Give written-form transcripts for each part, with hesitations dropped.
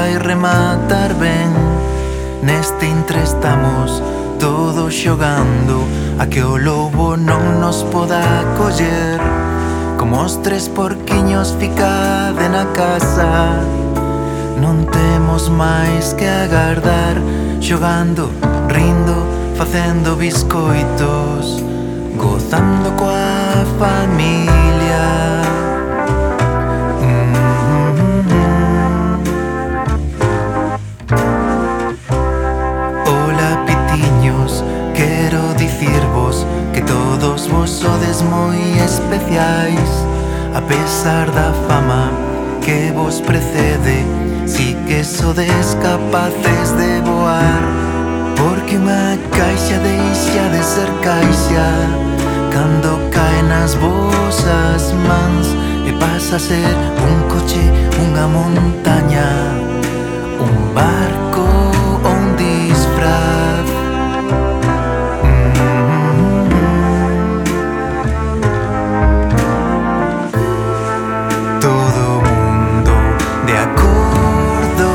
vai rematar ben. Neste intre estamos todos xogando a que o lobo non nos poda coller. Como os tres porquiños ficade na casa, non temos máis que agardar, xogando, rindo, facendo biscoitos, gozando coa familia. Ola, pitiños, quero dicirvos que todos vos sodes moi especiais. A pesar da fama que vos precede, si que sodes capaces de voar. Porque unha caixa deixa de ser caixa cando cae nas vosas mans e pasa a ser un coche, unha montaña, un barco ou un disfraz. Todo mundo de acordo,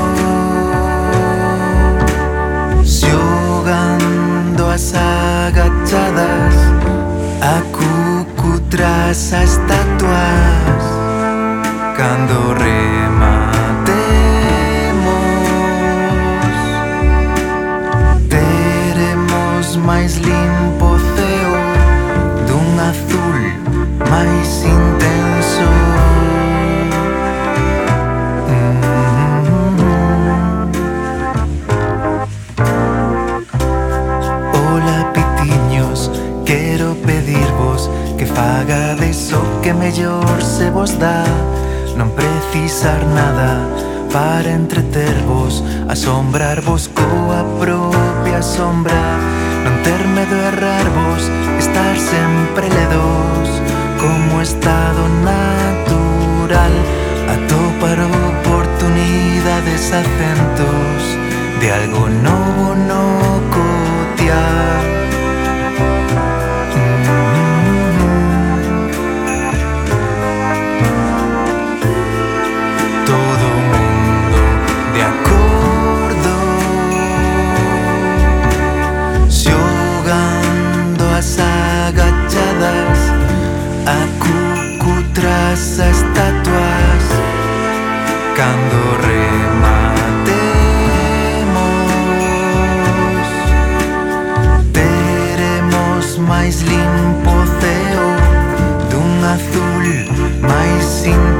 xogando as agachadas, a cucu tras as estatuas. Cando rematemos, teremos máis limpo o ceo dun azul máis intenso. Ola, pitiños, quero pedirvos que fagades o que mellor se vos dá. Non precisar nada para entretervos, asombrarvos coa propia sombra. Non ter medo a errarvos, estar sempre ledos como estado natural. Atopar oportunidades, acentos de algo novo no cotiá. Todo mundo de acordo, xogando as agachadas, a cucu tras as estatuas. Cando rematemos, teremos máis limpo o ceo dun azul máis intenso.